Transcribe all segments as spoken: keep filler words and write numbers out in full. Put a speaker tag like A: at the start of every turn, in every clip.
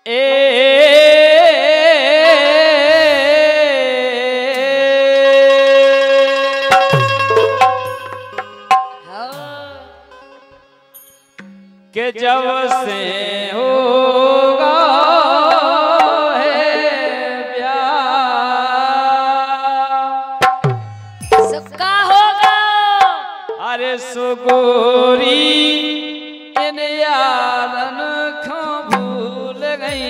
A: ए के जब से होगा है प्यार
B: सबका होगा।
A: अरे सुगोरी इन यारन को भूल गई।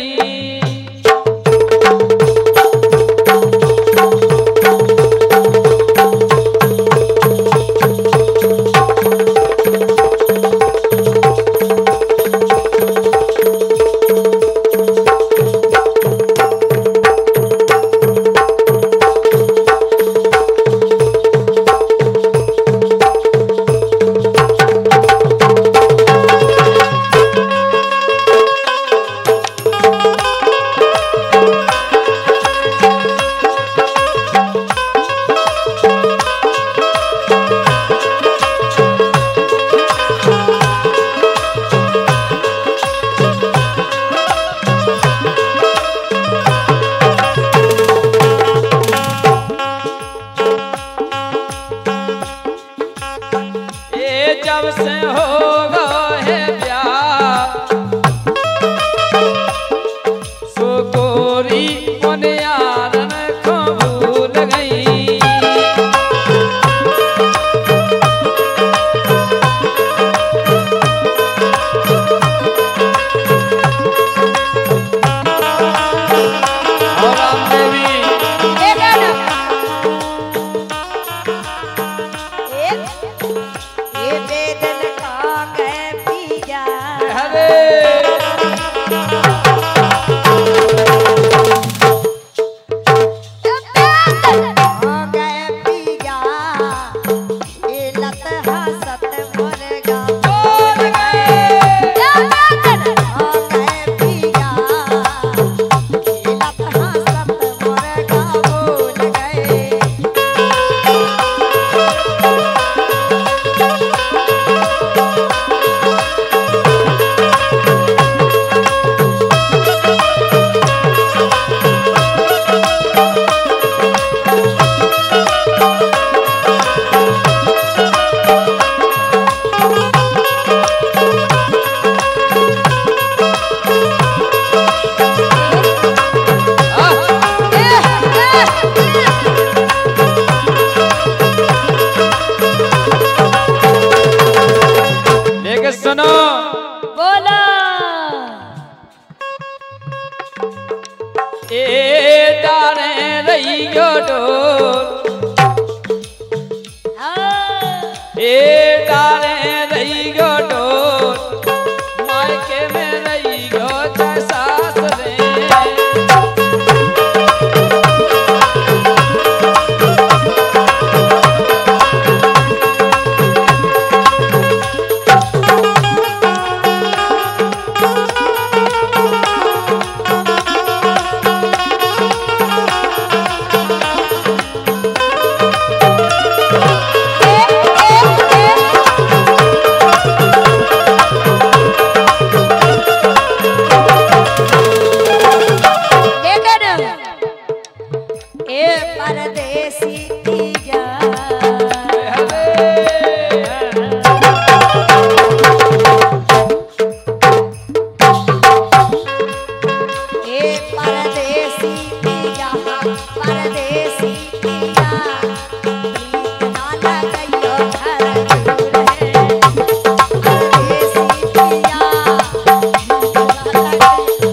A: जब से होगा है प्यार सुगोरी उन यारन को भूल गई। और राम देवी सुनो
B: बोला
A: ए डारे रहियो डोर ए डारे रहियो डोर मायके में रहियो सास रे।
B: परदेसी दिया ए परदेसी दिया परदेसी दिया प्रीत ना लगइयो घर दूर है परदेसी दिया प्रीत ना लगइयो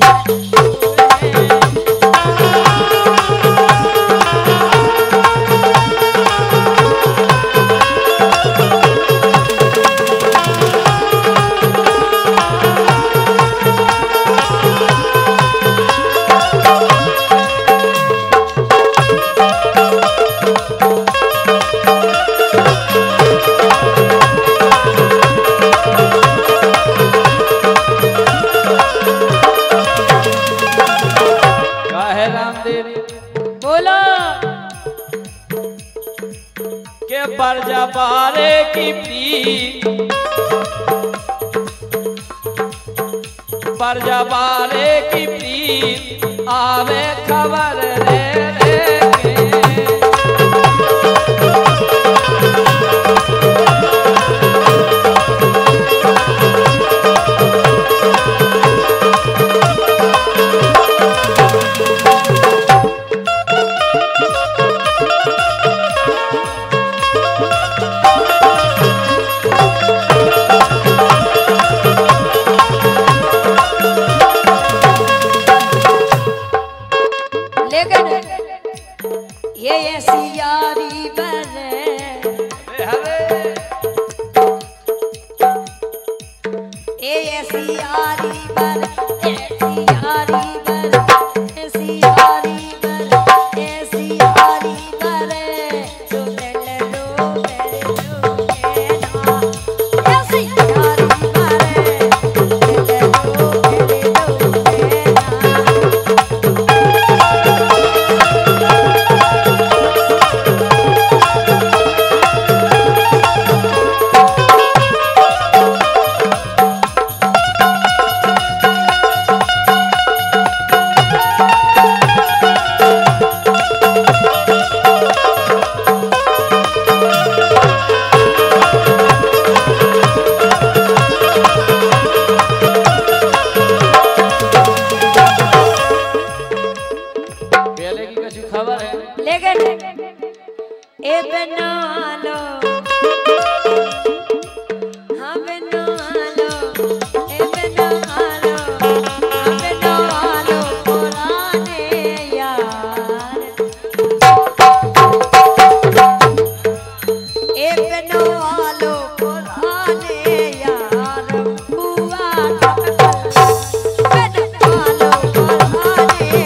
B: के परजा पारे की पी परजा पारे की पी पीर आवे खबर रे रे के। ये ऐसी यारी बने ये ऐसी यारी बने ऐसी यारी बने ऐसी यारी बने ऐसी यारी बने जो दिल रो मेरे रो के ना ऐसी यारी बने दिल रो मेरे रो के ना। लेकिन ए बना लो हाँ बना लो ए बना लो हाँ बना लो पुराने यार ए बना लो पुराने यार बुआ बना लो पुराने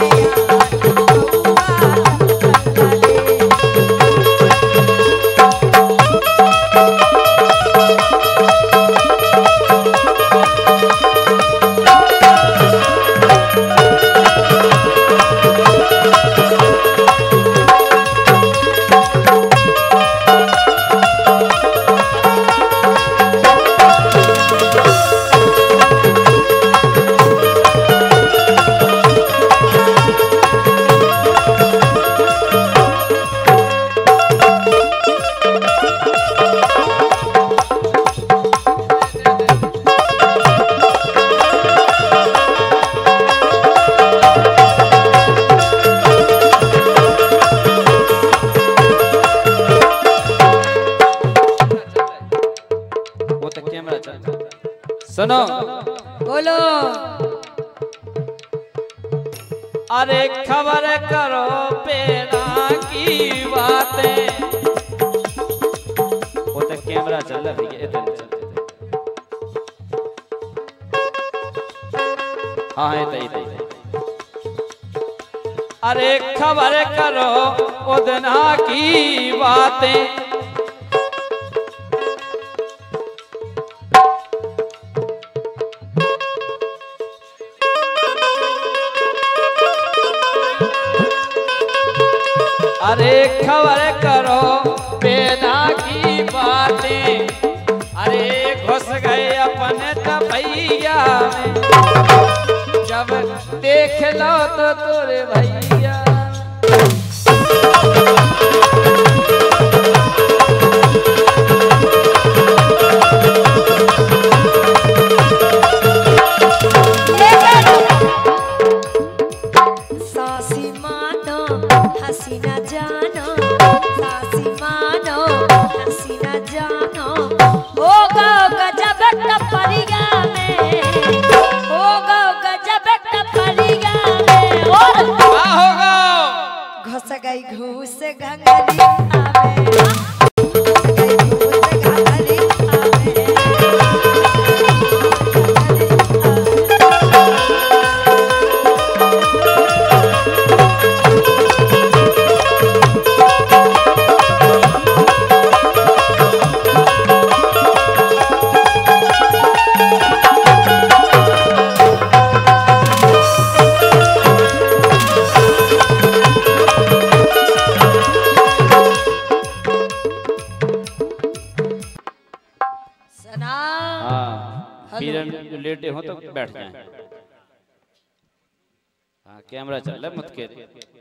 B: सुनो
A: बोलो।
B: अरे खबर करो पेड़ा की बातें। वो तो कैमरा चल रहा है इधर चल। हाँ है इधर इधर। अरे खबर करो उदना की बातें। अरे खबर करो पेड़ा की बातें। अरे घुस गए अपने तपैया में जब देख लो तो तोरे भैया। सासी मानो हसीना जानो सासी मानो हसीना जानो होगा गजब टपरिया में होगा गजब टपरिया में और
A: क्या होगा?
B: घुस गई घूस घंगरी आवे घुस गई घूस घंगरी आवे।
A: हाँ कैमरा चल रहा है मत के